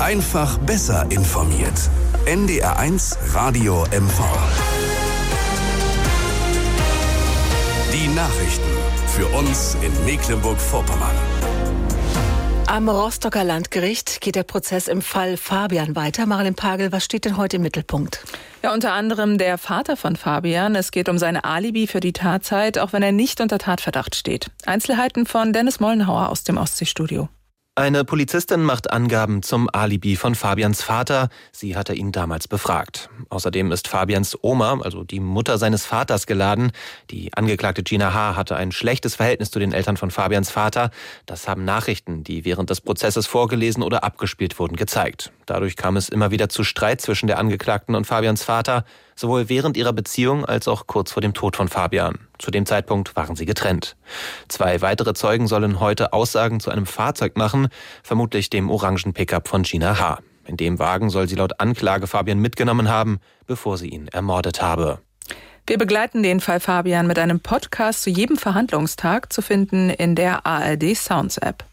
Einfach besser informiert. NDR1 Radio MV. Die Nachrichten für uns in Mecklenburg-Vorpommern. Am Rostocker Landgericht geht der Prozess im Fall Fabian weiter. Marilyn Pagel, was steht denn heute im Mittelpunkt? Ja, unter anderem der Vater von Fabian. Es geht um seine Alibi für die Tatzeit, auch wenn er nicht unter Tatverdacht steht. Einzelheiten von Dennis Mollenhauer aus dem Ostseestudio. Eine Polizistin macht Angaben zum Alibi von Fabians Vater. Sie hatte ihn damals befragt. Außerdem ist Fabians Oma, also die Mutter seines Vaters, geladen. Die Angeklagte Gina H. hatte ein schlechtes Verhältnis zu den Eltern von Fabians Vater. Das haben Nachrichten, die während des Prozesses vorgelesen oder abgespielt wurden, gezeigt. Dadurch kam es immer wieder zu Streit zwischen der Angeklagten und Fabians Vater, sowohl während ihrer Beziehung als auch kurz vor dem Tod von Fabian. Zu dem Zeitpunkt waren sie getrennt. 2 weitere Zeugen sollen heute Aussagen zu einem Fahrzeug machen, vermutlich dem orangen Pickup von Gina H. In dem Wagen soll sie laut Anklage Fabian mitgenommen haben, bevor sie ihn ermordet habe. Wir begleiten den Fall Fabian mit einem Podcast zu jedem Verhandlungstag, zu finden in der ARD Sounds App.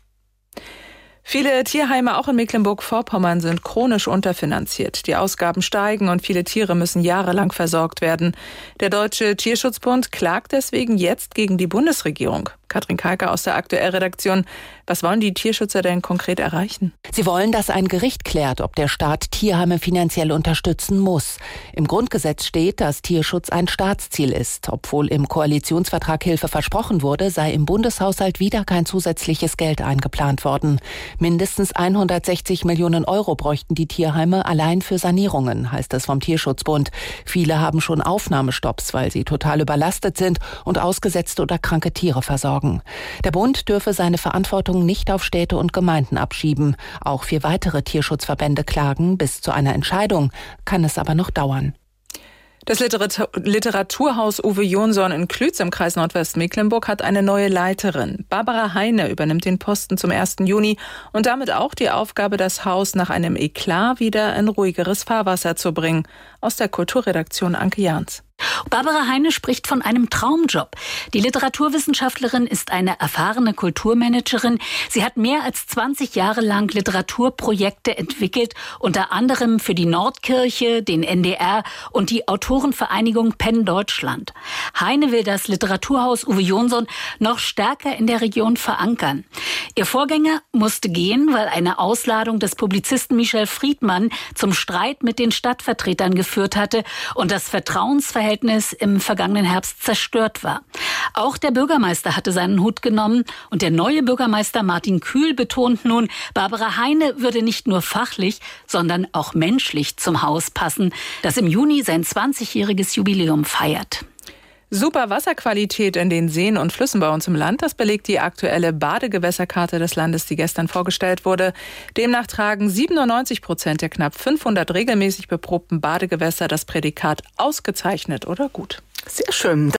Viele Tierheime auch in Mecklenburg-Vorpommern sind chronisch unterfinanziert. Die Ausgaben steigen und viele Tiere müssen jahrelang versorgt werden. Der Deutsche Tierschutzbund klagt deswegen jetzt gegen die Bundesregierung. Katrin Kalker aus der Aktuell-Redaktion. Was wollen die Tierschützer denn konkret erreichen? Sie wollen, dass ein Gericht klärt, ob der Staat Tierheime finanziell unterstützen muss. Im Grundgesetz steht, dass Tierschutz ein Staatsziel ist. Obwohl im Koalitionsvertrag Hilfe versprochen wurde, sei im Bundeshaushalt wieder kein zusätzliches Geld eingeplant worden. Mindestens 160 Millionen Euro bräuchten die Tierheime allein für Sanierungen, heißt es vom Tierschutzbund. Viele haben schon Aufnahmestopps, weil sie total überlastet sind und ausgesetzte oder kranke Tiere versorgen. Der Bund dürfe seine Verantwortung nicht auf Städte und Gemeinden abschieben. Auch 4 weitere Tierschutzverbände klagen. Bis zu einer Entscheidung kann es aber noch dauern. Das Literaturhaus Uwe Jonsson in Klütz im Kreis Nordwestmecklenburg hat eine neue Leiterin. Barbara Heine übernimmt den Posten zum 1. Juni und damit auch die Aufgabe, das Haus nach einem Eklat wieder in ruhigeres Fahrwasser zu bringen. Aus der Kulturredaktion Anke Jahns. Barbara Heine spricht von einem Traumjob. Die Literaturwissenschaftlerin ist eine erfahrene Kulturmanagerin. Sie hat mehr als 20 Jahre lang Literaturprojekte entwickelt, unter anderem für die Nordkirche, den NDR und die Autorenvereinigung Penn Deutschland. Heine will das Literaturhaus Uwe Jonsson noch stärker in der Region verankern. Ihr Vorgänger musste gehen, weil eine Ausladung des Publizisten Michel Friedmann zum Streit mit den Stadtvertretern geführt hatte und das Vertrauensverhältnis im vergangenen Herbst zerstört war. Auch der Bürgermeister hatte seinen Hut genommen und der neue Bürgermeister Martin Kühl betont nun, Barbara Heine würde nicht nur fachlich, sondern auch menschlich zum Haus passen, das im Juni sein 20-jähriges Jubiläum feiert. Super Wasserqualität in den Seen und Flüssen bei uns im Land, das belegt die aktuelle Badegewässerkarte des Landes, die gestern vorgestellt wurde. Demnach tragen 97% der knapp 500 regelmäßig beprobten Badegewässer das Prädikat ausgezeichnet oder gut. Sehr schön.